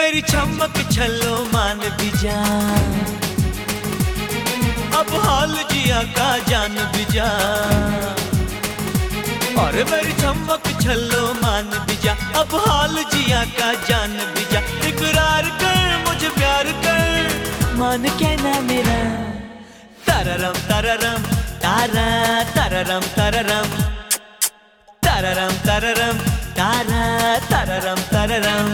मेरी चमक छल्लो मान भी जा, अब हाल जिया का जान भी जा। और मेरी चमक छल्लो मान भी जा, अब हाल जिया का जान भी जा। इकरार कर मुझे प्यार कर, मान कहना मेरा। तररम तररम तारा तररम तररम, तररम तररम तारा तररम तररम।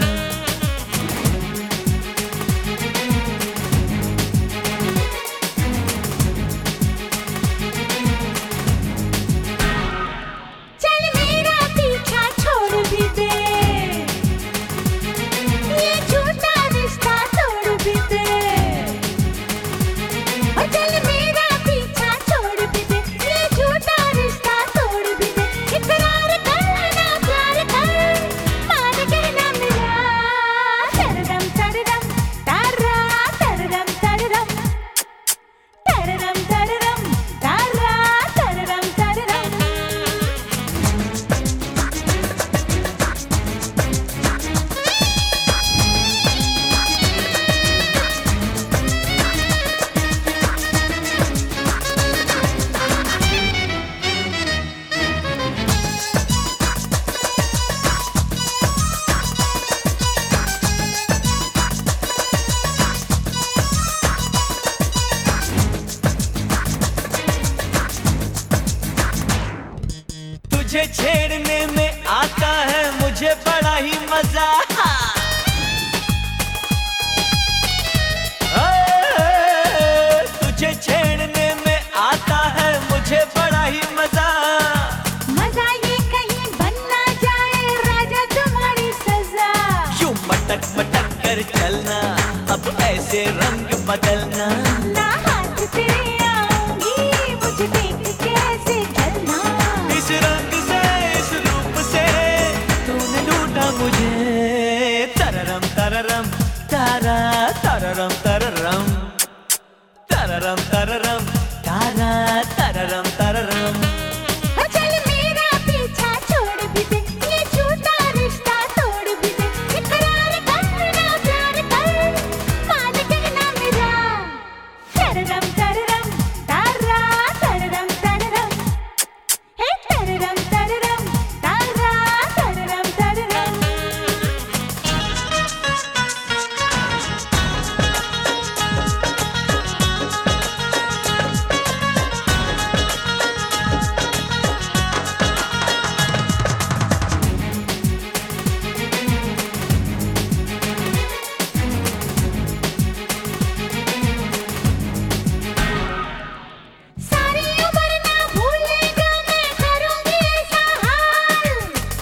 तुझे छेड़ने में आता है मुझे बड़ा ही मजा, तुझे छेड़ने में आता है मुझे बड़ा ही मजा। मजा ये कहीं बन ना जाए राजा तुम्हारी सजा। यूं मटक मटक कर चलना, अब ऐसे रंग बदलना। ना हाथ तेरे आऊंगी मुझे देख कैसे जलना। इस रंग से इस रूप से तूने लूटा मुझे। तररम तररम तारा तररम तररम, तररम तररम तारा तररम तररम। चल मेरा पीछा छोड़ भी दे, ये झूठा रिश्ता तोड़ भी दे। इकरार करना प्यार कर, मान कहना मेरा। तररम तररम तारा तररम तररम, हे तररम तररम तारा तररम तररम। सारी उम्र ना भूलेगा मैं करूंगी ऐसा हाल।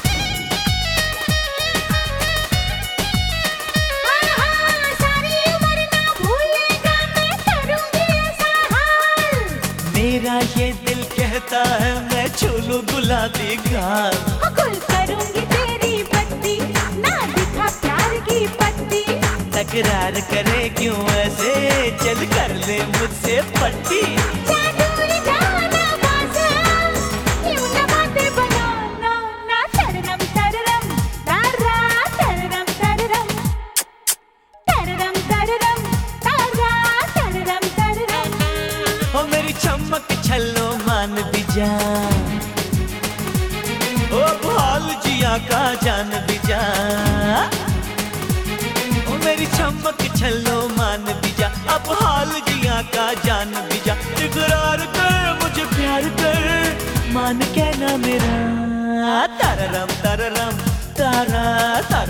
हाँ, सारी उम्र ना भूलेगा मैं करूंगी ऐसा हाल। मेरा ये दिल कहता है मैं छू लूं गुलाबी गाल। गुल करूंगी तेरी बत्ती, ना दिखा प्यार की पत्ती। तकरार करे क्यों ऐसे, चल कर ले मुझसे पट्टी। जादू जाना बाजा, यूं ना बातें बनाना ना। तररम तररम तारा तररम तररम, तररम तररम तारा तररम तररम। ओ मेरी चमक छल्लो मान भी जा, ओ भाल जिया का जान भी जा। ओ मेरी चमक छल्लो मान भी जा, अब हाल जिया का जान भी जा। इकरार कर मुझे प्यार कर, मान कहना मेरा। तररम तररम तारा